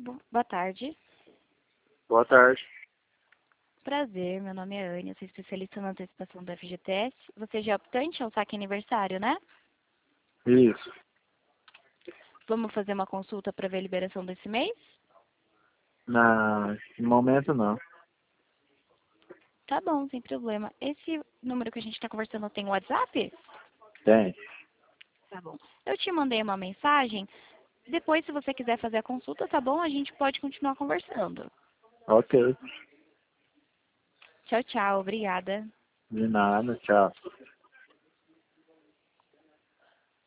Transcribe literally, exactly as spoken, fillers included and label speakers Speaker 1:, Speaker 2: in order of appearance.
Speaker 1: bo- boa tarde.
Speaker 2: Boa tarde.
Speaker 1: Prazer, meu nome é Anne, eu sou especialista na antecipação do F G T S. Você já é optante ao saque aniversário, né?
Speaker 2: Isso.
Speaker 1: Vamos fazer uma consulta para ver a liberação desse mês?
Speaker 2: Na, no momento não.
Speaker 1: Tá bom, sem problema. Esse número que a gente está conversando tem WhatsApp?
Speaker 2: Tem.
Speaker 1: Tá bom. Eu te mandei uma mensagem. Depois, se você quiser fazer a consulta, tá bom? A gente pode continuar conversando.
Speaker 2: Ok.
Speaker 1: Tchau, tchau. Obrigada.
Speaker 2: De nada, tchau.